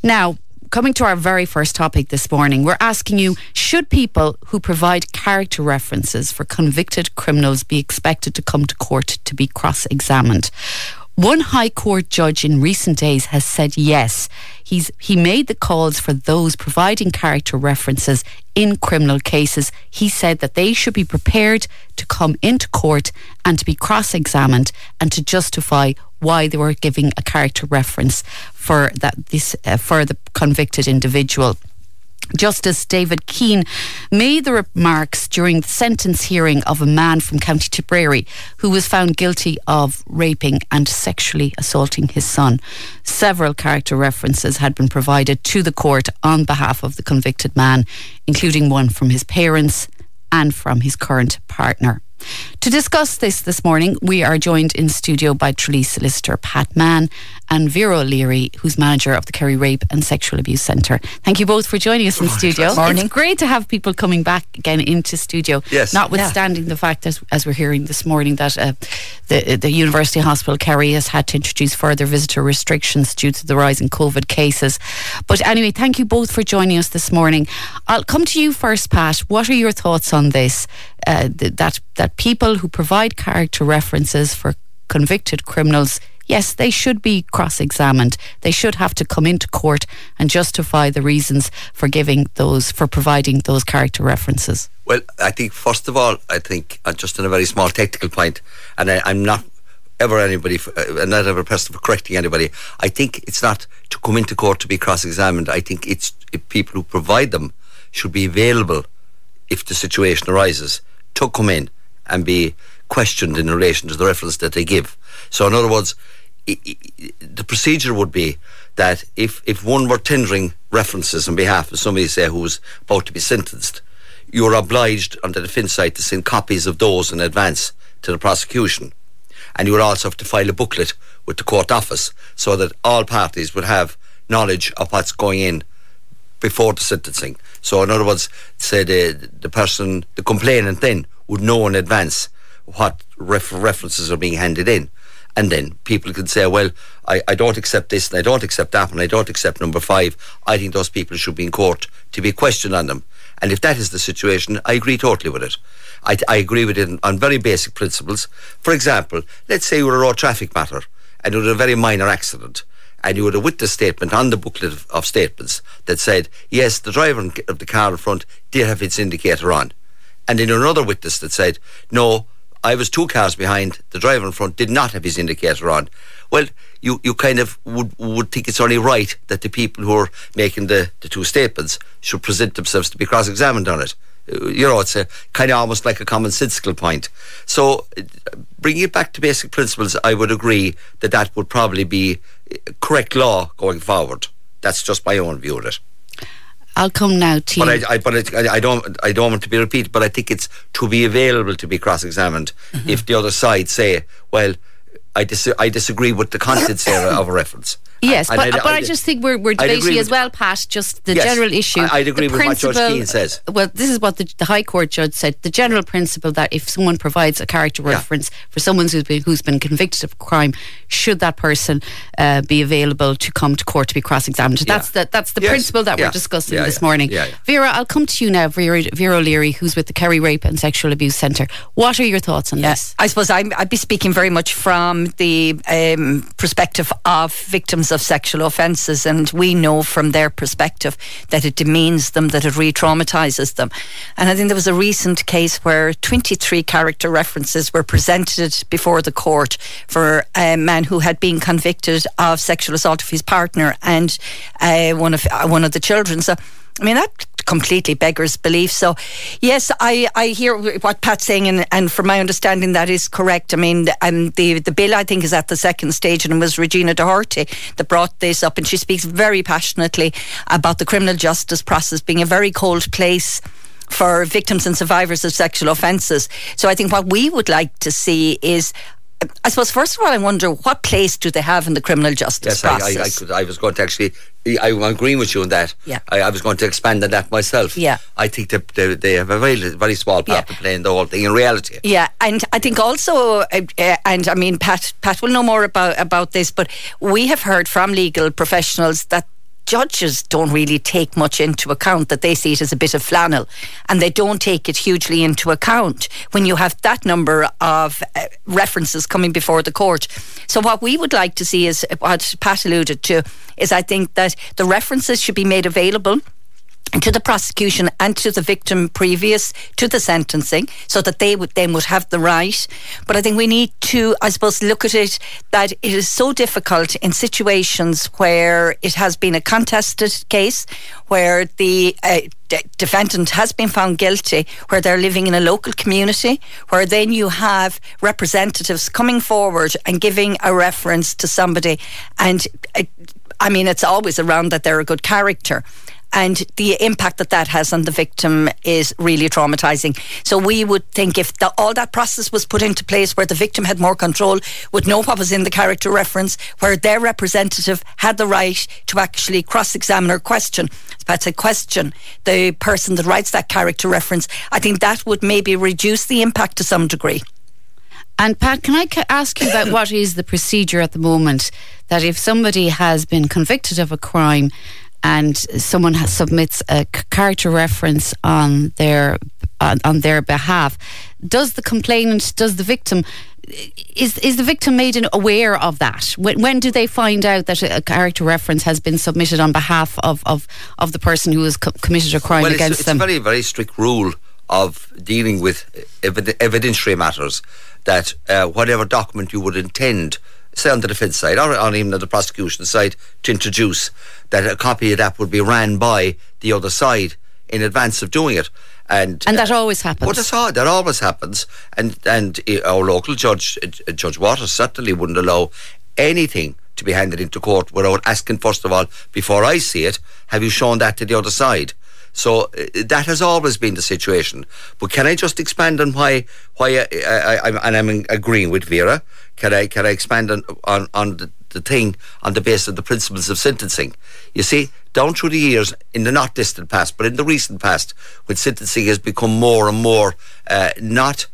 Now, coming to our very first topic this morning, we're asking you, should people who provide character references for convicted criminals be expected to come to court to be cross-examined? One High Court judge in recent days has said yes. He made the calls for those providing character references in criminal cases. He said that they should be prepared to come into court and to be cross-examined and to justify why they were giving a character reference for for the convicted individual. Justice David Keane made the remarks during the sentence hearing of a man from County Tipperary who was found guilty of raping and sexually assaulting his son. Several character references had been provided to the court on behalf of the convicted man, including one from his parents and from his current partner. To discuss this morning, we are joined in studio by Tralee solicitor Pat Mann and Vera O'Leary, who's manager of the Kerry Rape and Sexual Abuse Centre. Thank you both for joining us in studio. Morning. It's great to have people coming back again into studio. Yes. Notwithstanding the fact that, as we're hearing this morning, that the University Hospital Kerry has had to introduce further visitor restrictions due to the rise in COVID cases. But anyway, thank you both for joining us this morning. I'll come to you first, Pat. What are your thoughts on this? That people who provide character references for convicted criminals, yes, they should be cross-examined. They should have to come into court and justify the reasons for providing those character references. Well, I think first of all, just on a very small technical point, and I'm not ever not ever person for correcting anybody. I think it's not to come into court to be cross-examined. I think it's if people who provide them should be available if the situation arises to come in and be questioned in relation to the reference that they give. So in other words, the procedure would be that if one were tendering references on behalf of somebody, say, who's about to be sentenced, you're obliged on the defence side to send copies of those in advance to the prosecution. And you would also have to file a booklet with the court office so that all parties would have knowledge of what's going in before the sentencing. So in other words, say the person, the complainant then would know in advance what references are being handed in. And then people can say, well, I don't accept this and I don't accept that and I don't accept number 5. I think those people should be in court to be questioned on them. And if that is the situation, I agree totally with it. I agree with it on very basic principles. For example, let's say you were a road traffic matter and you had a very minor accident and you had a witness statement on the booklet of statements that said, yes, the driver of the car in front did have its indicator on. And then another witness that said, no, I was 2 cars behind, the driver in front did not have his indicator on. Well, you kind of would think it's only right that the people who are making the 2 statements should present themselves to be cross-examined on it. It's a kind of almost like a commonsensical point. So bringing it back to basic principles, I would agree that would probably be correct law going forward. That's just my own view of it. I'll come now to you. But I don't want to be repeated, but I think it's to be available to be cross-examined if the other side say, well, I disagree with the contents there of a reference. Yes, but I just think we're debating as well, Pat, just the general issue. I'd agree with what Judge Keane says. Well, this is what the High Court judge said. The general principle that if someone provides a character reference for someone who's been convicted of a crime, should that person be available to come to court to be cross-examined? That's the principle that we're discussing this morning. Vera, I'll come to you now, Vera O'Leary, who's with the Kerry Rape and Sexual Abuse Centre. What are your thoughts on this? I suppose I'd be speaking very much from the perspective of victims of sexual offences, and we know from their perspective that it demeans them, that it re-traumatises them. And I think there was a recent case where 23 character references were presented before the court for a man who had been convicted of sexual assault of his partner and one of the children. So I mean, that completely beggars belief. So, yes, I hear what Pat's saying, and from my understanding, that is correct. I mean, the bill, I think, is at the second stage, and it was Regina Doherty that brought this up, and she speaks very passionately about the criminal justice process being a very cold place for victims and survivors of sexual offences. So I think what we would like to see is, I suppose, first of all, I wonder what place do they have in the criminal justice process? I was going to actually, I'm agreeing with you on that. Yeah. I was going to expand on that myself. Yeah. I think that they have a very, very small part to play in the whole thing in reality. Yeah, and I think also, and I mean, Pat will know more about this, but we have heard from legal professionals that judges don't really take much into account, that they see it as a bit of flannel, and they don't take it hugely into account when you have that number of references coming before the court. So what we would like to see is what Pat alluded to, is I think that the references should be made available to the prosecution and to the victim previous to the sentencing, so that they would have the right. But I think we need to, I suppose, look at it that it is so difficult in situations where it has been a contested case, where the defendant has been found guilty, where they're living in a local community, where then you have representatives coming forward and giving a reference to somebody, and I mean, it's always around that they're a good character. And the impact that has on the victim is really traumatising. So we would think if all that process was put into place, where the victim had more control, would know what was in the character reference, where their representative had the right to actually cross-examine or question, that's a question, the person that writes that character reference, I think that would maybe reduce the impact to some degree. And Pat, can I ask you about what is the procedure at the moment, that if somebody has been convicted of a crime and someone submits a character reference on their behalf, does the victim, is the victim made aware of that? When do they find out that a character reference has been submitted on behalf of the person who has committed a crime against them? It's a very, very strict rule of dealing with evidentiary matters, that whatever document you would intend, say on the defence side or on even the prosecution side, to introduce, that a copy of that would be ran by the other side in advance of doing it. And that always happens. That always happens. And our local judge, Judge Waters, certainly wouldn't allow anything to be handed into court without asking, first of all, before I see it, have you shown that to the other side? So that has always been the situation. But can I just expand on why I'm agreeing with Vera? Can I expand on the thing on the basis of the principles of sentencing? You see, down through the years, in the not distant past, but in the recent past, when sentencing has become more and more not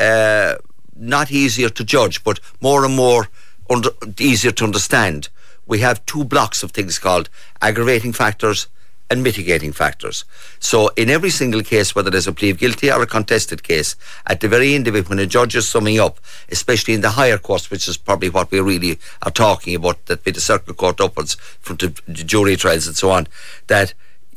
easier to judge, but more and more easier to understand, we have two blocks of things called aggravating factors and mitigating factors. So in every single case, whether there's a plea of guilty or a contested case, at the very end of it, when a judge is summing up, especially in the higher courts, which is probably what we really are talking about, that be the circuit court upwards from the jury trials and so on, that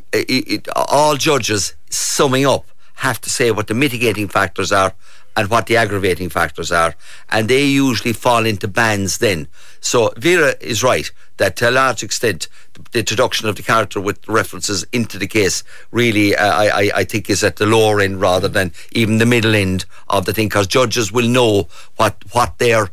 all judges summing up have to say what the mitigating factors are and what the aggravating factors are, and they usually fall into bands then. So Vera is right that to a large extent the introduction of the character with references into the case really I think is at the lower end rather than even the middle end of the thing, because judges will know what their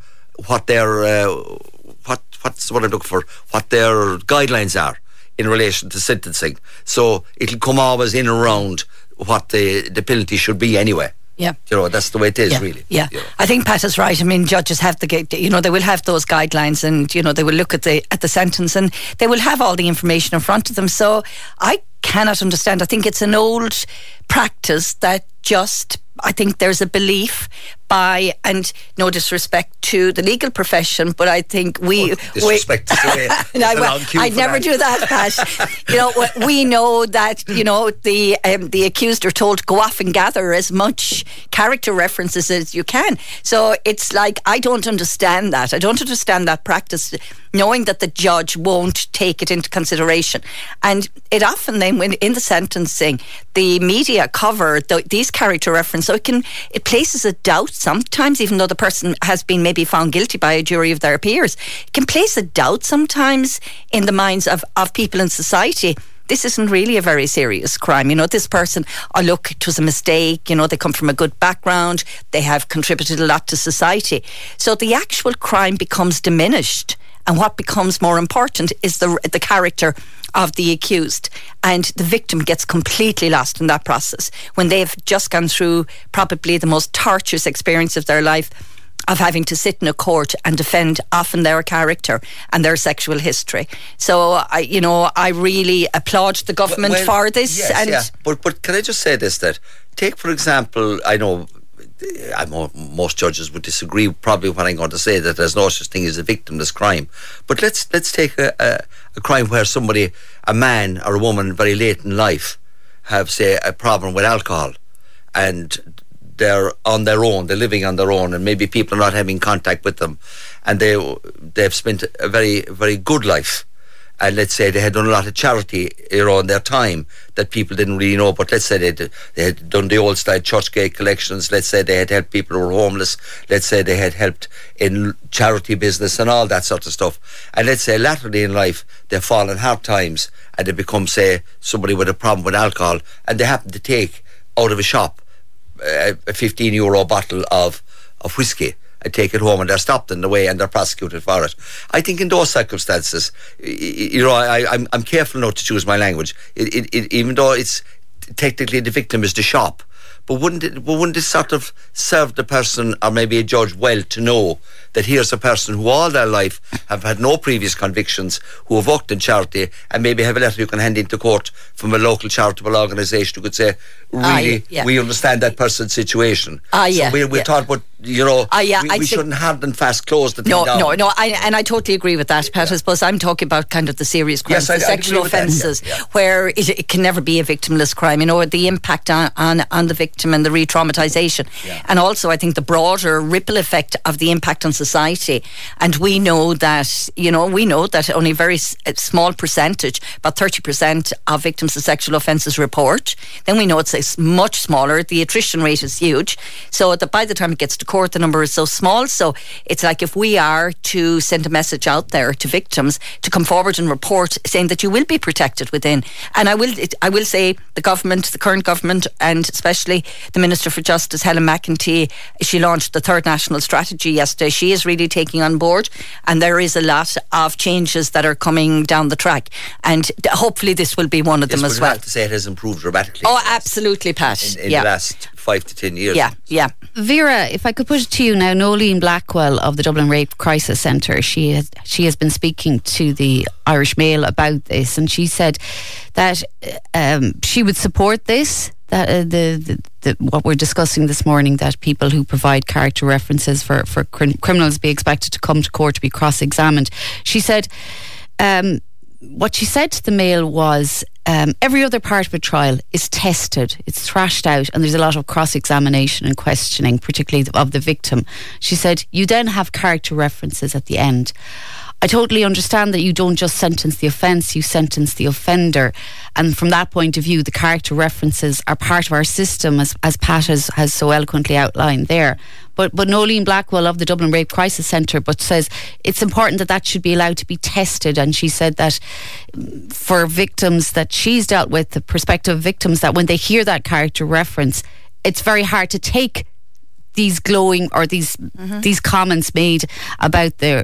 guidelines are in relation to sentencing. So it'll come always in around what the penalty should be anyway. Yeah, that's the way it is, really. Yeah, I think Pat is right. I mean, judges have they will have those guidelines, and they will look at the sentence, and they will have all the information in front of them. So I cannot understand. I think it's an old practice that I think there's a belief by, and no disrespect to the legal profession, but I think disrespect is the way. I'd never do that, Pat. We know that the accused are told to go off and gather as much character references as you can. So it's like, I don't understand that. I don't understand that practice, knowing that the judge won't take it into consideration. And it often then, when in the sentencing, the media cover these character references, so it places a doubt sometimes, even though the person has been maybe found guilty by a jury of their peers. It can place a doubt sometimes in the minds of people in society. This isn't really a very serious crime. This person, look, it was a mistake. They come from a good background. They have contributed a lot to society. So the actual crime becomes diminished. And what becomes more important is the character of the accused. And the victim gets completely lost in that process when they've just gone through probably the most torturous experience of their life, of having to sit in a court and defend often their character and their sexual history. So I really applaud the government for this. Yes, But can I just say this, that take for example, I know most judges would disagree probably when I'm going to say that there's no such thing as a victimless crime, but let's take a a crime where somebody, a man or a woman, very late in life, have, say, a problem with alcohol, and they're on their own, they're living on their own, and maybe people are not having contact with them, and they've spent a very, very good life. And let's say they had done a lot of charity, in their time that people didn't really know. But let's say they had done the old style church gate collections. Let's say they had helped people who were homeless. Let's say they had helped in charity business and all that sort of stuff. And let's say latterly in life they fall in hard times and they become, say, somebody with a problem with alcohol, and they happen to take out of a shop a €15 bottle of whiskey and take it home, and they're stopped in the way and they're prosecuted for it. I think in those circumstances, I'm careful not to choose my language. Even though it's technically the victim is the shop, but wouldn't it sort of serve the person or maybe a judge well to know that here's a person who all their life have had no previous convictions, who have worked in charity, and maybe have a letter you can hand into court from a local charitable organisation who could say, really, we understand that person's situation. So we thought, but we shouldn't hard and fast close the thing down. No, I totally agree with that, Pat. I suppose I'm talking about kind of the serious crimes, the sexual offences, where it can never be a victimless crime. The impact on the victim and the re-traumatisation. And also, I think the broader ripple effect of the impact on society. And we know that, only a very small percentage, about 30% of victims of sexual offences report. Then we know it's much smaller. The attrition rate is huge. So that by the time it gets to court, the number is so small. So it's like if we are to send a message out there to victims to come forward and report, saying that you will be protected within. And I will say the current government, and especially the Minister for Justice, Helen McEntee, she launched the third national strategy yesterday. She is really taking on board, and there is a lot of changes that are coming down the track, and hopefully this will be one of them as well. I have to say it has improved dramatically. Oh, absolutely, Pat. In the last 5 to 10 years. Yeah. Vera, if I could put it to you now, Nolene Blackwell of the Dublin Rape Crisis Centre, she has been speaking to the Irish Mail about this, and she said that she would support this, that what we're discussing this morning, that people who provide character references for criminals be expected to come to court to be cross-examined. She said, what she said to the Mail was, every other part of a trial is tested, it's thrashed out, and there's a lot of cross-examination and questioning, particularly of the victim. She said, you then have character references at the end. I totally understand that you don't just sentence the offence, you sentence the offender. And from that point of view, the character references are part of our system, as Pat has so eloquently outlined there. But Nolene Blackwell of the Dublin Rape Crisis Centre says it's important that should be allowed to be tested. And she said that for victims that she's dealt with, the prospective victims, that when they hear that character reference, it's very hard to take these glowing or these comments made about their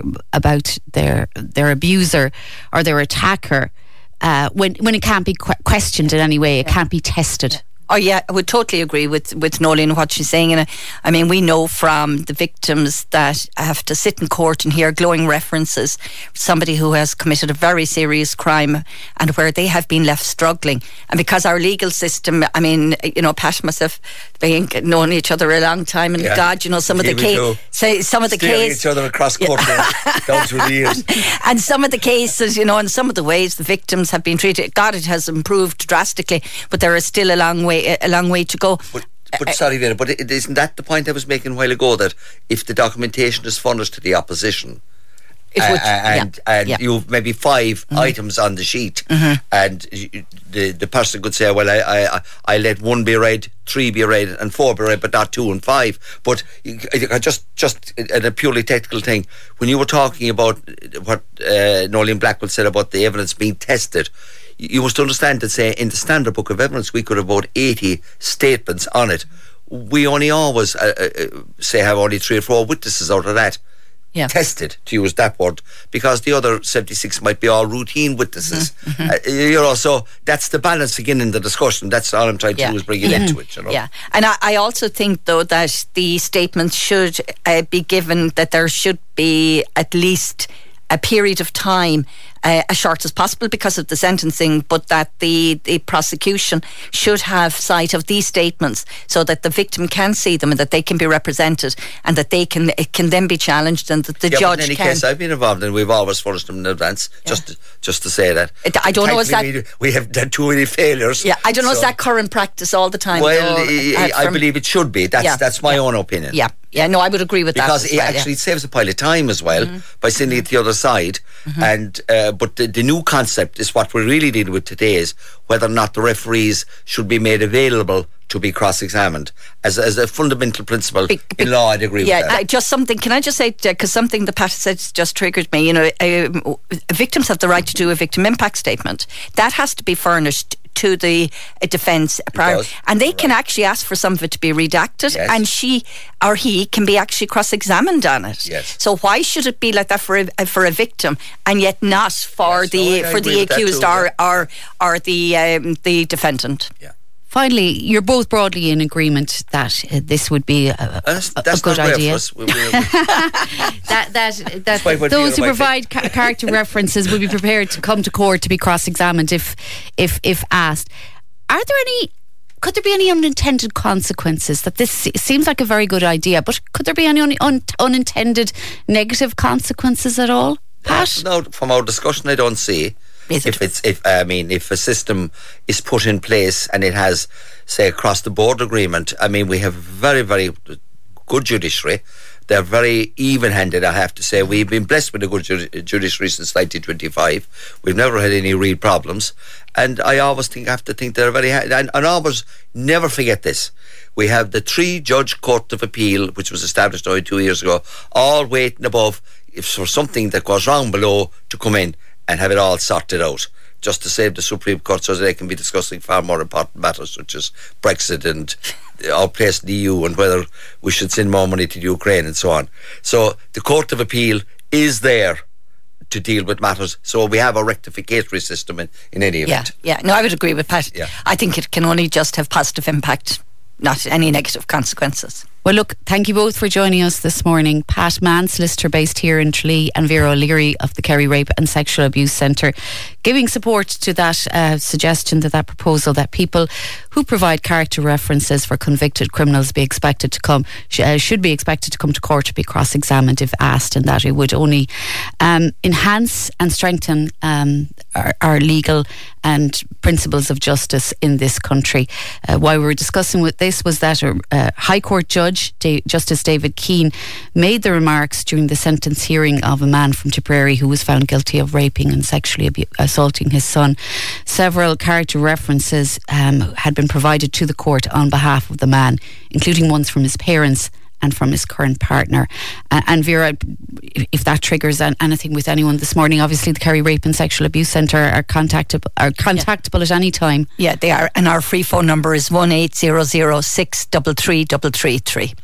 abuser or their attacker when it can't be questioned in any way. It can't be tested. Oh yeah, I would totally agree with Nolene, what she's saying. And I mean, we know from the victims that have to sit in court and hear glowing references, somebody who has committed a very serious crime and where they have been left struggling. And because our legal system, I mean, Pat and myself being known each other a long time, and God, some of the cases, each other across court down through the years. And some of the cases, and some of the ways the victims have been treated, God, it has improved drastically, but there is still a long way to go. But sorry, Vera, but isn't that the point I was making a while ago, that if the documentation is furnished to the opposition, you've maybe 5 items on the sheet, and the person could say, well, I let 1 be read, 3 be read, and 4 be read, but not 2 and 5. But just in a purely technical thing, when you were talking about what Nolene Blackwell said about the evidence being tested, you must understand that, say, in the standard book of evidence, we could have about 80 statements on it. We only always have only 3 or 4 witnesses out of that tested, to use that word, because the other 76 might be all routine witnesses. So that's the balance again in the discussion. That's all I'm trying to do, is bring it into it. Yeah, and I also think, though, that the statements should be given, that there should be at least a period of time as short as possible because of the sentencing, but that the prosecution should have sight of these statements so that the victim can see them and that they can be represented and that it can then be challenged and that the judge but in any case I've been involved and we've always furnished them in advance, just to say that. I don't know, is that... We have done too many failures. Yeah, I don't know, is that current practice all the time? Well, I believe it should be. That's my own opinion. Yeah, no, I would agree with because that. Because it saves a pile of time as well by sending it the other side. And but the new concept is what we're really dealing with today, is whether or not the referees should be made available to be cross-examined as a fundamental principle in law. I'd agree with that. Just something. Can I just say, because something that Pat said just triggered me. Victims have the right to do a victim impact statement. That has to be furnished to the defence prior, and they can actually ask for some of it to be redacted, and she or he can be actually cross-examined on it. So why should it be like that for a victim, and yet not for the accused or the defendant? Finally, you're both broadly in agreement that this would be a good idea. that those who provide character references will be prepared to come to court to be cross-examined if asked. Could there be any unintended consequences? That this seems like a very good idea, but could there be any unintended negative consequences at all, Pat? No, from our discussion, I don't see. If a system is put in place and it has, say, across the board agreement, we have very, very good judiciary. They're very even-handed, I have to say. We've been blessed with a good judiciary since 1925. We've never had any real problems. And I always have to think they're very... And always never forget this. We have the 3-judge Court of Appeal, which was established only 2 years ago, all waiting above if for something that goes wrong below to come in and have it all sorted out, just to save the Supreme Court so they can be discussing far more important matters such as Brexit and our place in the EU and whether we should send more money to Ukraine and so on. So the Court of Appeal is there to deal with matters, so we have a rectificatory system in any event. No, I would agree with Pat. I think it can only just have positive impact, not any negative consequences. Well, look, thank you both for joining us this morning. Pat Mann, solicitor based here in Tralee, and Vera O'Leary of the Kerry Rape and Sexual Abuse Centre, giving support to that suggestion, to that proposal that people who provide character references for convicted criminals should be expected to come to court to be cross-examined if asked, and that it would only enhance and strengthen our legal and principles of justice in this country. Why we were discussing with this was that a High Court judge, Justice David Keane, made the remarks during the sentence hearing of a man from Tipperary who was found guilty of raping and sexually assaulting his son. Several character references had been provided to the court on behalf of the man, including ones from his parents and from his current partner. And Vera, if that triggers anything with anyone this morning, obviously the Kerry Rape and Sexual Abuse Centre are contactable at any time. Yeah, they are. And our free phone number is 1-800-633-333.